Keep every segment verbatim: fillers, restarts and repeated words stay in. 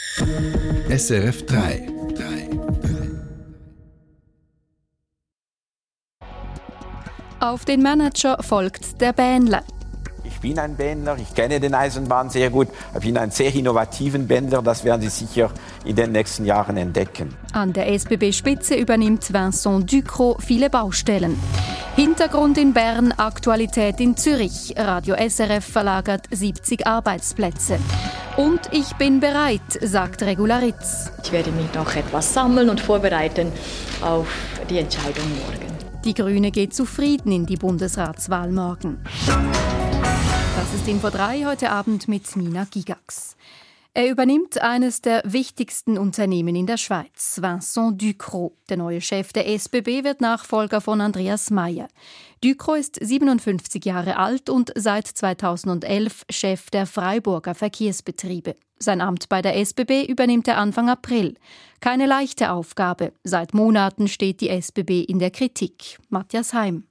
S R F drei. Auf den Manager folgt der Bähnler. Ich bin ein Bändler, ich kenne den Eisenbahn sehr gut. Ich bin ein sehr innovativen Bändler, das werden Sie sicher in den nächsten Jahren entdecken. An der S B B-Spitze übernimmt Vincent Ducrot viele Baustellen. Hintergrund in Bern, Aktualität in Zürich. Radio S R F verlagert siebzig Arbeitsplätze. Und ich bin bereit, sagt Regularitz. Ich werde mich noch etwas sammeln und vorbereiten auf die Entscheidung morgen. Die Grüne geht zufrieden in die Bundesratswahl morgen. Das ist Info drei heute Abend mit Mina Gigax. Er übernimmt eines der wichtigsten Unternehmen in der Schweiz, Vincent Ducrot. Der neue Chef der S B B wird Nachfolger von Andreas Maier. Ducrot ist siebenundfünfzig Jahre alt und seit zweitausendelf Chef der Freiburger Verkehrsbetriebe. Sein Amt bei der S B B übernimmt er Anfang April. Keine leichte Aufgabe. Seit Monaten steht die S B B in der Kritik. Matthias Heim.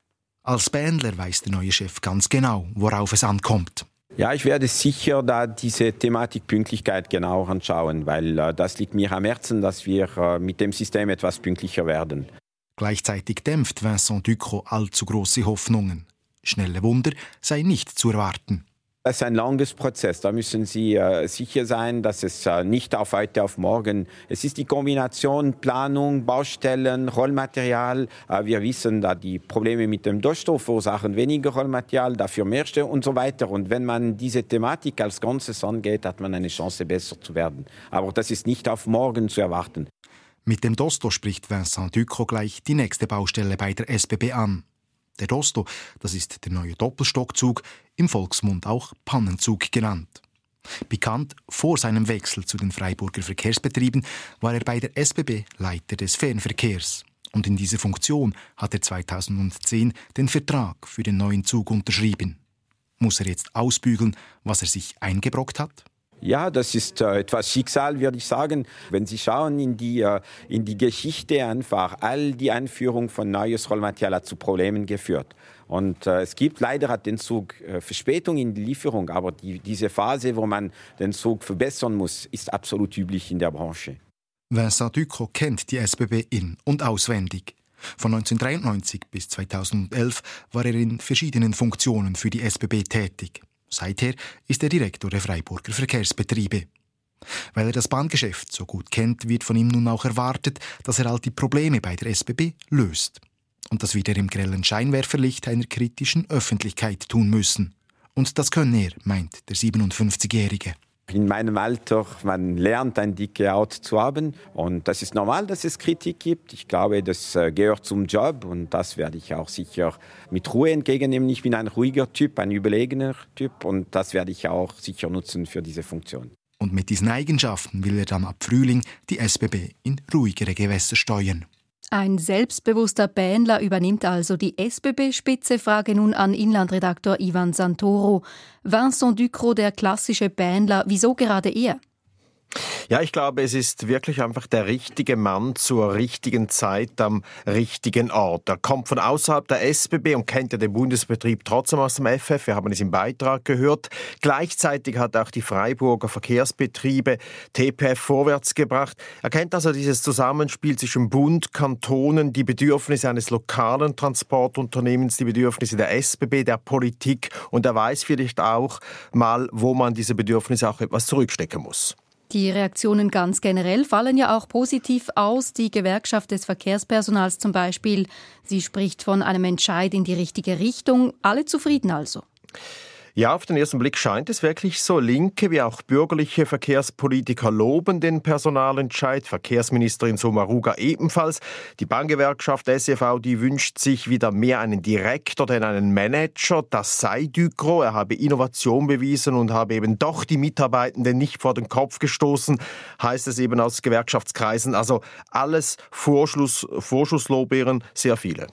Als Bändler weiss der neue Chef ganz genau, worauf es ankommt. Ja, ich werde sicher da diese Thematik Pünktlichkeit genauer anschauen, weil äh, das liegt mir am Herzen, dass wir äh, mit dem System etwas pünktlicher werden. Gleichzeitig dämpft Vincent Ducrot allzu grosse Hoffnungen. Schnelle Wunder sei nicht zu erwarten. Das ist ein langes Prozess. Da müssen Sie äh, sicher sein, dass es äh, nicht auf heute auf morgen. Es ist die Kombination Planung, Baustellen, Rollmaterial. Äh, wir wissen, dass die Probleme mit dem Durchstoß verursachen weniger Rollmaterial, dafür mehr Stau und so weiter. Und wenn man diese Thematik als Ganzes angeht, hat man eine Chance, besser zu werden. Aber das ist nicht auf morgen zu erwarten. Mit dem Dosto spricht Vincent Ducrot gleich die nächste Baustelle bei der S B B an. Der Dosto, das ist der neue Doppelstockzug, im Volksmund auch Pannenzug genannt. Bekannt vor seinem Wechsel zu den Freiburger Verkehrsbetrieben war er bei der S B B Leiter des Fernverkehrs. Und in dieser Funktion hat er zweitausendzehn den Vertrag für den neuen Zug unterschrieben. Muss er jetzt ausbügeln, was er sich eingebrockt hat? Ja, das ist äh, etwas Schicksal, würde ich sagen. Wenn Sie schauen in die, äh, in die Geschichte einfach, all die Einführung von neues Rollmaterial hat zu Problemen geführt. Und äh, es gibt leider hat den Zug äh, Verspätung in die Lieferung, aber die, diese Phase, wo man den Zug verbessern muss, ist absolut üblich in der Branche. Vincent Ducrot kennt die S B B in- und auswendig. Von neunzehnhundertdreiundneunzig bis zweitausendelf war er in verschiedenen Funktionen für die S B B tätig. Seither ist er Direktor der Freiburger Verkehrsbetriebe. Weil er das Bahngeschäft so gut kennt, wird von ihm nun auch erwartet, dass er all die Probleme bei der S B B löst. Und das wird er im grellen Scheinwerferlicht einer kritischen Öffentlichkeit tun müssen. Und das kann er, meint der siebenundfünfzigjährige. In meinem Alter, man lernt, eine dicke Haut zu haben. Und das ist normal, dass es Kritik gibt. Ich glaube, das gehört zum Job und das werde ich auch sicher mit Ruhe entgegennehmen. Ich bin ein ruhiger Typ, ein überlegener Typ und das werde ich auch sicher nutzen für diese Funktion. Und mit diesen Eigenschaften will er dann ab Frühling die S B B in ruhigere Gewässer steuern. Ein selbstbewusster Bähnler übernimmt also die S B B-Spitze. Frage nun an Inlandredaktor Ivan Santoro. Vincent Ducrot, der klassische Bähnler, wieso gerade er? Ja, ich glaube, es ist wirklich einfach der richtige Mann zur richtigen Zeit am richtigen Ort. Er kommt von außerhalb der S B B und kennt ja den Bundesbetrieb trotzdem aus dem F F. Wir haben es im Beitrag gehört. Gleichzeitig hat er auch die Freiburger Verkehrsbetriebe T P F vorwärts gebracht. Er kennt also dieses Zusammenspiel zwischen Bund, Kantonen, die Bedürfnisse eines lokalen Transportunternehmens, die Bedürfnisse der S B B, der Politik. Und er weiß vielleicht auch mal, wo man diese Bedürfnisse auch etwas zurückstecken muss. Die Reaktionen ganz generell fallen ja auch positiv aus. Die Gewerkschaft des Verkehrspersonals zum Beispiel, sie spricht von einem Entscheid in die richtige Richtung. Alle zufrieden also? Ja, auf den ersten Blick scheint es wirklich so. Linke wie auch bürgerliche Verkehrspolitiker loben den Personalentscheid. Verkehrsministerin Sommaruga ebenfalls. Die Bahngewerkschaft S E V, die wünscht sich wieder mehr einen Direktor denn einen Manager. Das sei Ducrot. Er habe Innovation bewiesen und habe eben doch die Mitarbeitenden nicht vor den Kopf gestoßen, heißt es eben aus Gewerkschaftskreisen. Also alles Vorschuss, Vorschusslorbeeren, sehr viele.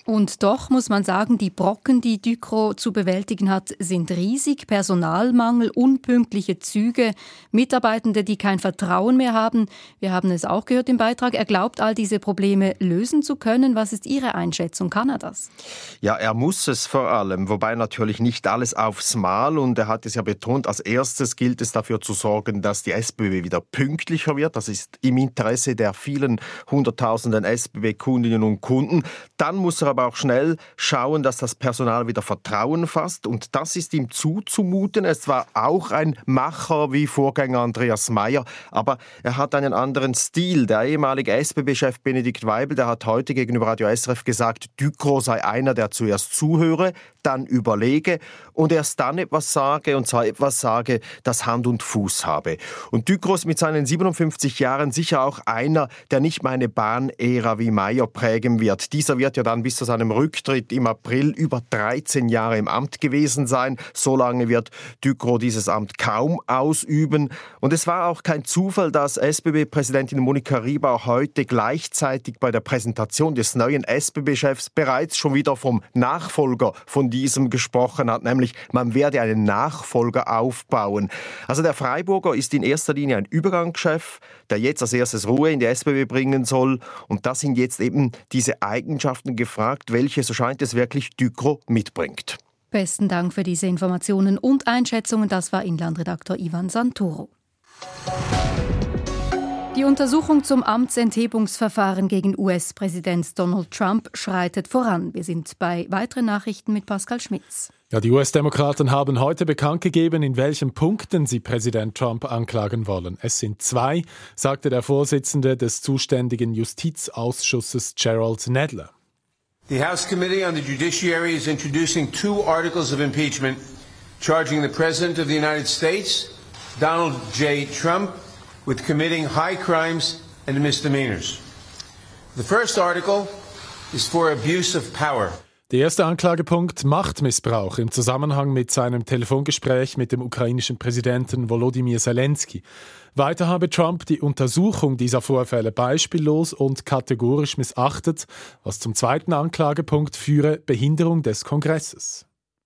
Und doch muss man sagen, die Brocken, die Ducrot zu bewältigen hat, sind riesig. Personalmangel, unpünktliche Züge, Mitarbeitende, die kein Vertrauen mehr haben. Wir haben es auch gehört im Beitrag. Er glaubt, all diese Probleme lösen zu können. Was ist Ihre Einschätzung? Kann er das? Ja, er muss es vor allem, wobei natürlich nicht alles aufs Mal. Und er hat es ja betont, als erstes gilt es dafür zu sorgen, dass die S B B wieder pünktlicher wird. Das ist im Interesse der vielen hunderttausenden S B B-Kundinnen und Kunden. Dann muss er aber auch schnell schauen, dass das Personal wieder Vertrauen fasst. Und das ist ihm zuzumuten. Es war auch ein Macher wie Vorgänger Andreas Maier, aber er hat einen anderen Stil. Der ehemalige S B B-Chef Benedikt Weibel, der hat heute gegenüber Radio S R F gesagt, Ducrot sei einer, der zuerst zuhöre, dann überlege und erst dann etwas sage, und zwar etwas sage, das Hand und Fuß habe. Und Ducrot ist mit seinen siebenundfünfzig Jahren sicher auch einer, der nicht mehr eine Bahn-Ära wie Maier prägen wird. Dieser wird ja dann bis zu seinem Rücktritt im April über dreizehn Jahre im Amt gewesen sein. So lange wird Ducrot dieses Amt kaum ausüben. Und es war auch kein Zufall, dass S B B-Präsidentin Monika Ribar heute gleichzeitig bei der Präsentation des neuen S B B-Chefs bereits schon wieder vom Nachfolger von diesem gesprochen hat, nämlich man werde einen Nachfolger aufbauen. Also der Freiburger ist in erster Linie ein Übergangschef, der jetzt als erstes Ruhe in die S B B bringen soll. Und da sind jetzt eben diese Eigenschaften gefragt, welche, so scheint es wirklich, Ducrot mitbringt. Besten Dank für diese Informationen und Einschätzungen. Das war Inlandredaktor Ivan Santoro. Die Untersuchung zum Amtsenthebungsverfahren gegen U S-Präsident Donald Trump schreitet voran. Wir sind bei weiteren Nachrichten mit Pascal Schmitz. Ja, die U S-Demokraten haben heute bekannt gegeben, in welchen Punkten sie Präsident Trump anklagen wollen. Es sind zwei, sagte der Vorsitzende des zuständigen Justizausschusses Gerald Nadler. The House Committee on the Judiciary is introducing two articles of impeachment charging the President of the United States, Donald J. Trump, with committing high crimes and misdemeanors. The first article is for abuse of power. Der erste Anklagepunkt Machtmissbrauch im Zusammenhang mit seinem Telefongespräch mit dem ukrainischen Präsidenten Volodymyr Zelensky. Weiter habe Trump die Untersuchung dieser Vorfälle beispiellos und kategorisch missachtet, was zum zweiten Anklagepunkt führe, Behinderung des Kongresses.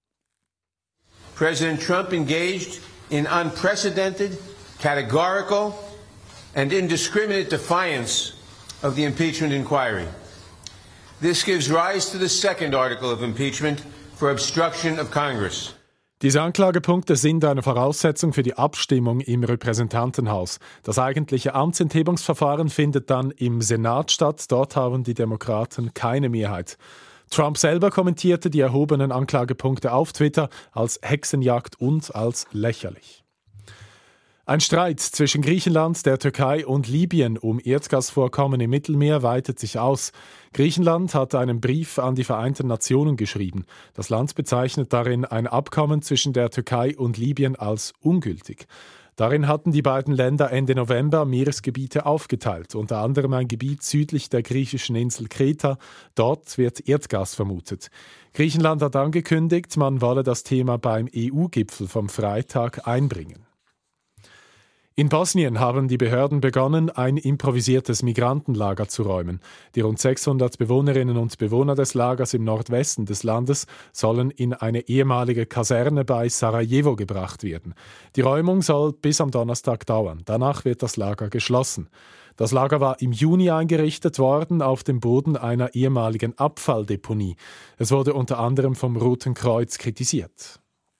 President Trump engaged in unprecedented, categorical and indiscriminate defiance of the impeachment inquiry. This gives rise to the second article of impeachment for obstruction of Congress. Diese Anklagepunkte sind eine Voraussetzung für die Abstimmung im Repräsentantenhaus. Das eigentliche Amtsenthebungsverfahren findet dann im Senat statt. Dort haben die Demokraten keine Mehrheit. Trump selber kommentierte die erhobenen Anklagepunkte auf Twitter als Hexenjagd und als lächerlich. Ein Streit zwischen Griechenland, der Türkei und Libyen um Erdgasvorkommen im Mittelmeer weitet sich aus. Griechenland hat einen Brief an die Vereinten Nationen geschrieben. Das Land bezeichnet darin ein Abkommen zwischen der Türkei und Libyen als ungültig. Darin hatten die beiden Länder Ende November Meeresgebiete aufgeteilt, unter anderem ein Gebiet südlich der griechischen Insel Kreta. Dort wird Erdgas vermutet. Griechenland hat angekündigt, man wolle das Thema beim E U-Gipfel vom Freitag einbringen. In Bosnien haben die Behörden begonnen, ein improvisiertes Migrantenlager zu räumen. Die rund sechshundert Bewohnerinnen und Bewohner des Lagers im Nordwesten des Landes sollen in eine ehemalige Kaserne bei Sarajevo gebracht werden. Die Räumung soll bis am Donnerstag dauern. Danach wird das Lager geschlossen. Das Lager war im Juni eingerichtet worden auf dem Boden einer ehemaligen Abfalldeponie. Es wurde unter anderem vom Roten Kreuz kritisiert.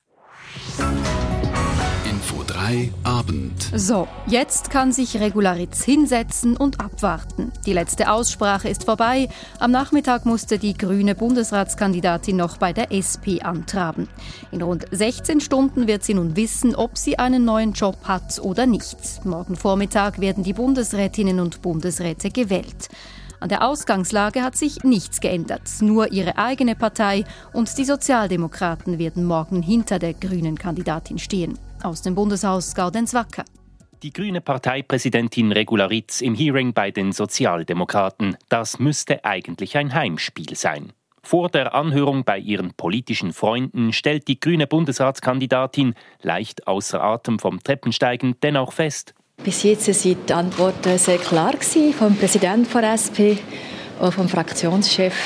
Info drei Abend. So, jetzt kann sich Regularitz hinsetzen und abwarten. Die letzte Aussprache ist vorbei. Am Nachmittag musste die grüne Bundesratskandidatin noch bei der S P antraben. In rund sechzehn Stunden wird sie nun wissen, ob sie einen neuen Job hat oder nicht. Morgen Vormittag werden die Bundesrätinnen und Bundesräte gewählt. An der Ausgangslage hat sich nichts geändert. Nur ihre eigene Partei und die Sozialdemokraten werden morgen hinter der grünen Kandidatin stehen. Aus dem Bundeshaus Gaudenz Wacker. Die grüne Parteipräsidentin Regularitz im Hearing bei den Sozialdemokraten. Das müsste eigentlich ein Heimspiel sein. Vor der Anhörung bei ihren politischen Freunden stellt die grüne Bundesratskandidatin, leicht außer Atem vom Treppensteigen, dennoch fest: Bis jetzt waren die Antworten sehr klar vom Präsidenten der S P und vom Fraktionschef.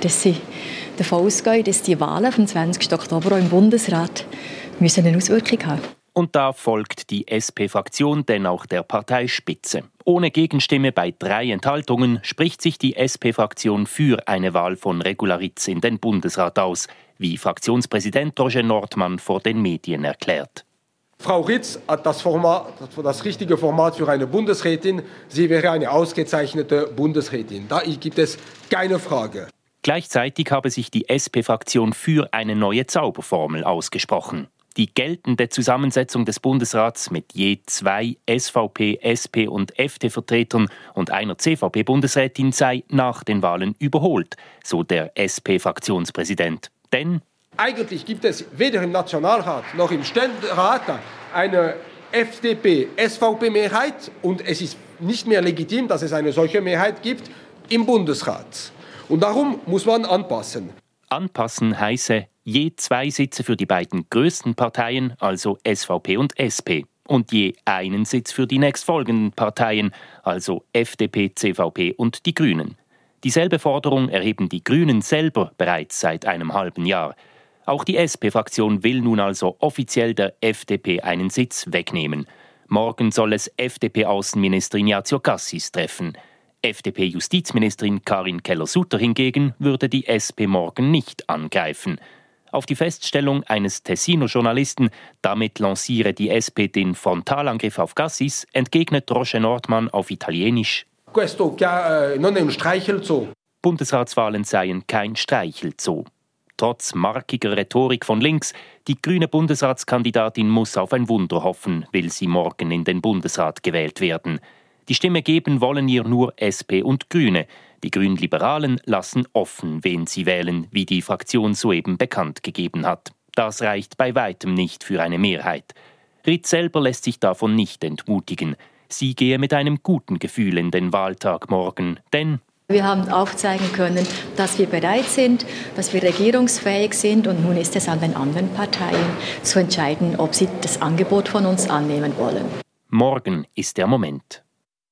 dass sie davon ausgehen, dass die Wahlen vom zwanzigsten Oktober auch im Bundesrat müssen eine Auswirkung haben. Und da folgt die S P-Fraktion denn auch der Parteispitze. Ohne Gegenstimme bei drei Enthaltungen spricht sich die S P-Fraktion für eine Wahl von Regularitz in den Bundesrat aus, wie Fraktionspräsident Roger Nordmann vor den Medien erklärt. Frau Ritz hat das, Format, das richtige Format für eine Bundesrätin. Sie wäre eine ausgezeichnete Bundesrätin. Da gibt es keine Frage. Gleichzeitig habe sich die S P-Fraktion für eine neue Zauberformel ausgesprochen. Die geltende Zusammensetzung des Bundesrats mit je zwei S V P, S P und F D Vertretern und einer C V P-Bundesrätin sei nach den Wahlen überholt, so der S P-Fraktionspräsident. Denn eigentlich gibt es weder im Nationalrat noch im Ständerat eine F D P-S V P-Mehrheit und es ist nicht mehr legitim, dass es eine solche Mehrheit gibt im Bundesrat. Und darum muss man anpassen. Anpassen heiße je zwei Sitze für die beiden größten Parteien, also S V P und S P, und je einen Sitz für die nächstfolgenden Parteien, also F D P, C V P und die Grünen. Dieselbe Forderung erheben die Grünen selber bereits seit einem halben Jahr. Auch die S P-Fraktion will nun also offiziell der F D P einen Sitz wegnehmen. Morgen soll es F D P-Außenminister Ignazio Cassis treffen. F D P-Justizministerin Karin Keller-Sutter hingegen würde die S P morgen nicht angreifen. Auf die Feststellung eines Tessiner Journalisten, damit lanciere die S P den Frontalangriff auf Cassis, entgegnet Roger Nordmann auf Italienisch: Questo non è un Streichelzoo. Bundesratswahlen seien kein Streichelzoo. Trotz markiger Rhetorik von links, die grüne Bundesratskandidatin muss auf ein Wunder hoffen, will sie morgen in den Bundesrat gewählt werden. Die Stimme geben wollen ihr nur S P und Grüne. Die Grünliberalen lassen offen, wen sie wählen, wie die Fraktion soeben bekannt gegeben hat. Das reicht bei weitem nicht für eine Mehrheit. Ritz selber lässt sich davon nicht entmutigen. Sie gehe mit einem guten Gefühl in den Wahltag morgen, denn wir haben aufzeigen können, dass wir bereit sind, dass wir regierungsfähig sind und nun ist es an den anderen Parteien zu entscheiden, ob sie das Angebot von uns annehmen wollen. Morgen ist der Moment.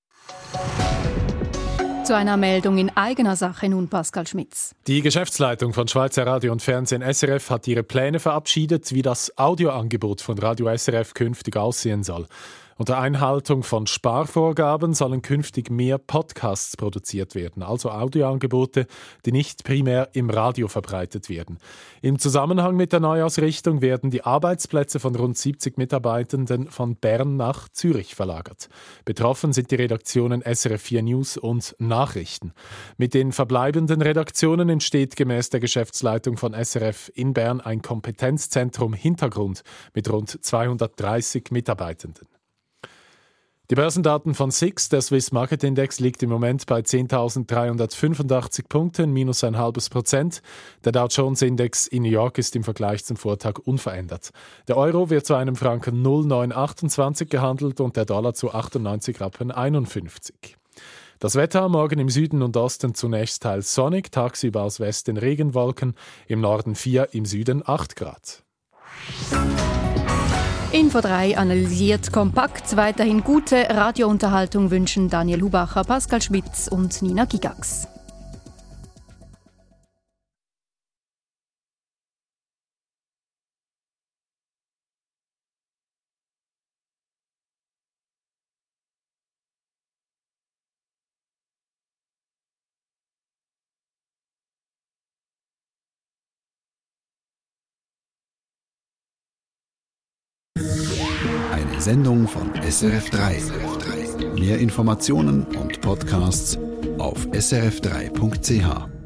Zu einer Meldung in eigener Sache nun Pascal Schmitz. Die Geschäftsleitung von Schweizer Radio und Fernsehen S R F hat ihre Pläne verabschiedet, wie das Audioangebot von Radio S R F künftig aussehen soll. Unter Einhaltung von Sparvorgaben sollen künftig mehr Podcasts produziert werden, also Audioangebote, die nicht primär im Radio verbreitet werden. Im Zusammenhang mit der Neuausrichtung werden die Arbeitsplätze von rund siebzig Mitarbeitenden von Bern nach Zürich verlagert. Betroffen sind die Redaktionen S R F vier News und Nachrichten. Mit den verbleibenden Redaktionen entsteht gemäß der Geschäftsleitung von S R F in Bern ein Kompetenzzentrum Hintergrund mit rund zweihundertdreißig Mitarbeitenden. Die Börsendaten von S I X, der Swiss Market Index, liegt im Moment bei zehntausenddreihundertfünfundachtzig Punkten, minus ein halbes Prozent. Der Dow Jones Index in New York ist im Vergleich zum Vortag unverändert. Der Euro wird zu einem Franken null Komma neun achtundzwanzig gehandelt und der Dollar zu achtundneunzig Rappen einundfünfzig. Das Wetter morgen im Süden und Osten zunächst teils sonnig, tagsüber aus Westen Regenwolken, im Norden vier, im Süden acht Grad. Info drei analysiert kompakt. Weiterhin gute Radiounterhaltung wünschen Daniel Hubacher, Pascal Schmitz und Nina Gigax. Eine Sendung von S R F drei. Mehr Informationen und Podcasts auf s r f drei punkt c h.